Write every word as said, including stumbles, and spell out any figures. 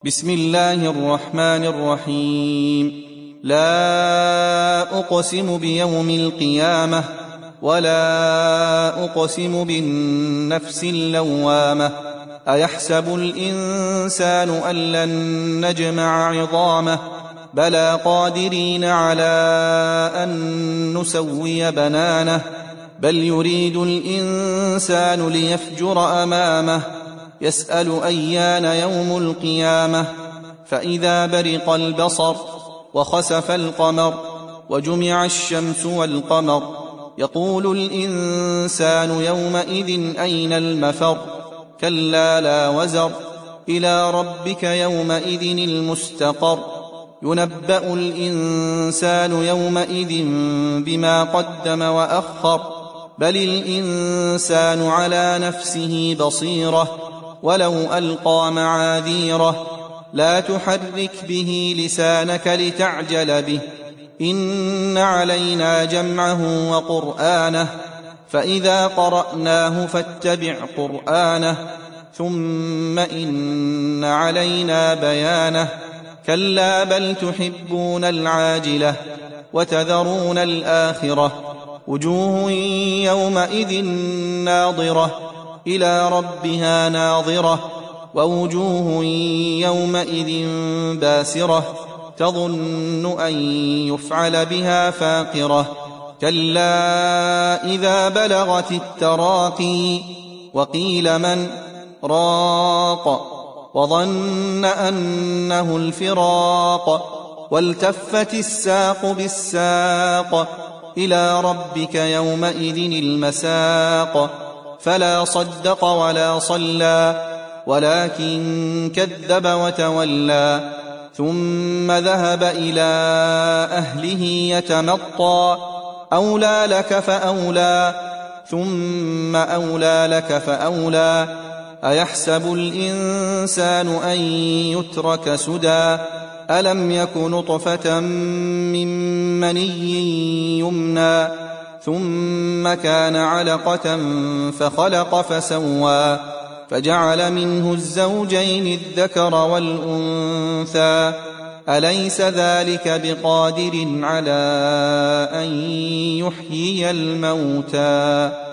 بسم الله الرحمن الرحيم. لا أقسم بيوم القيامة ولا أقسم بالنفس اللوامة أيحسب الإنسان أن لن نجمع عظامه بلى قادرين على أن نسوي بنانه بل يريد الإنسان ليفجر أمامه يسأل أيان يوم القيامة فإذا برق البصر وخسف القمر وجمع الشمس والقمر يقول الإنسان يومئذ أين المفر كلا لا وزر إلى ربك يومئذ المستقر ينبأ الإنسان يومئذ بما قدم وأخر بل الإنسان على نفسه بصيرة ولو ألقى معاذيره لا تحرك به لسانك لتعجل به إن علينا جمعه وقرآنه فإذا قرأناه فاتبع قرآنه ثم إن علينا بيانه كلا بل تحبون العاجلة وتذرون الآخرة وجوه يومئذ ناظرة إلى ربها ناظرة ووجوه يومئذ باسرة تظن أن يفعل بها فاقرة كلا إذا بلغت التراقي وقيل من راق وظن أنه الفراق والتفت الساق بالساق إلى ربك يومئذ المساق فلا صدق ولا صلى ولكن كذب وتولى ثم ذهب إلى أهله يتمطى أولى لك فأولى ثم أولى لك فأولى أيحسب الإنسان أن يترك سدى ألم يك نطفة من مني يمنى ثم كان علقة فخلق فسوى فجعل منه الزوجين الذكر والأنثى أليس ذلك بقادر على أن يحيي الموتى